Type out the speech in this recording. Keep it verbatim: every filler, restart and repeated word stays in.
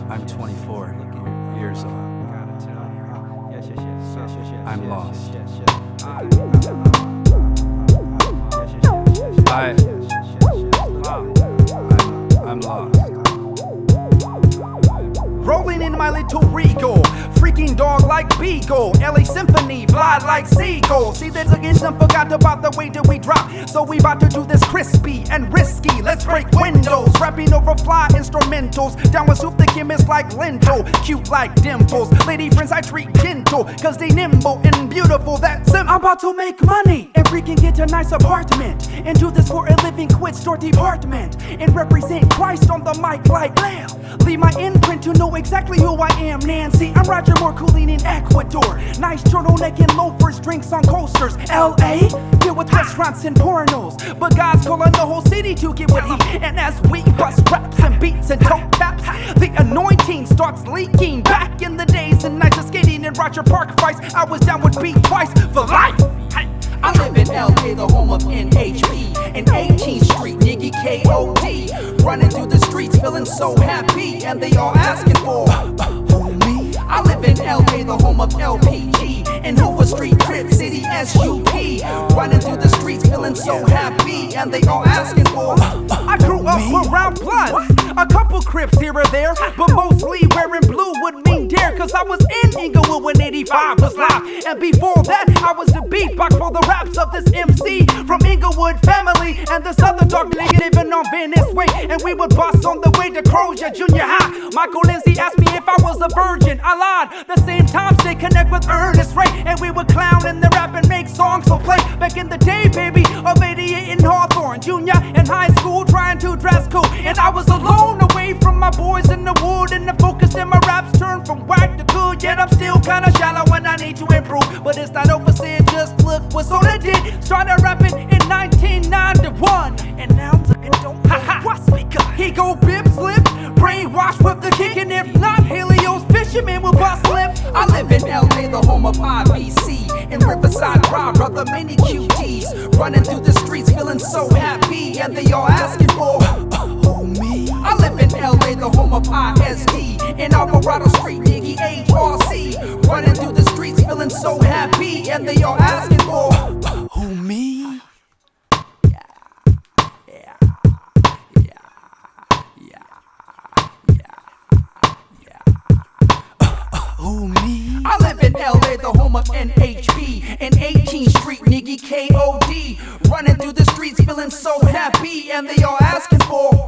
I'm twenty-four years old. I'm lost. I, I'm, I'm lost. Rolling in my little Regal, freaking dog like Beagle, L A Symphony, fly like Seagull. See this again, some forgot about the way that we drop, so we about to do this crispy and risky. Let's break windows, rapping over fly instrumentals. Down with soup, the chemist like lentil, cute like dimples. Lady friends I treat gentle, cause they nimble and beautiful. That's them. I'm about to make money and freaking get a nice apartment, and do this for a living, quit store department, and represent Christ on the mic like lamb. Leave my imprint to know exactly who I am, Nancy. I'm Roger Moore cooling in Ecuador. Nice turtleneck and loafers, drinks on coasters. L A, filled with restaurants and pornos, but God's calling the whole city to get with heat. And as we bust raps and beats and toe taps, the anointing starts leaking. Back in the days and nights of skating in Roger Park fights, I was down with beat twice for life. I live in L A, the home of N H P, and eighteenth Street, Niggy K O D. Running through the streets, feeling so happy, and they all asking for who, me? I live in L A, the home of L P G, and Hoover Street, Crip City, S U P. Running through the streets, feeling so happy, and they all asking for I grew up around blood, a couple Crips here or there, but mostly wearing blue would mean dare, cause I was in Inglewood when eighty-five was live. And before that, I was the beatbox for the raps of this M C from Inglewood family, and this other dog nigga living on Venice Way. And we would bust on the way to Crozier Junior High. Michael Lindsay asked me if I was a virgin. I lied. The same time, stay connect with Ernest Ray, and we would clown in the rap and make songs for play. Back in the day, baby, of eighty-eight in Hawthorne, junior in high school, trying to dress cool. And I was alone, away from my boys in the wood, and the focus in my raps turned from whack to good. Yet I'm still kinda shallow and I need to improve, but it's not over, said just look what's all I did. Started rapping in nineteen ninety-one, and now I'm looking don't what's because he go bib slip, brainwashed with the kick, and if not, Helios fisherman will bust lip. I live in L A, the home of I B C, in Riverside Drive, brother, many Q Ts. Running through the streets, feeling so happy, and they all asking for who, me? I live in L A, the home of I S D, in Alvarado Street, Niggy H R C. Running through the streets, feeling so happy, and they all asking for who, me? Yeah, yeah, yeah, yeah, yeah, yeah. Who, me? I live in L A, the home of N H P, in eighteenth Street, Niggy K O D. Running through the streets, feeling so happy, and they all asking for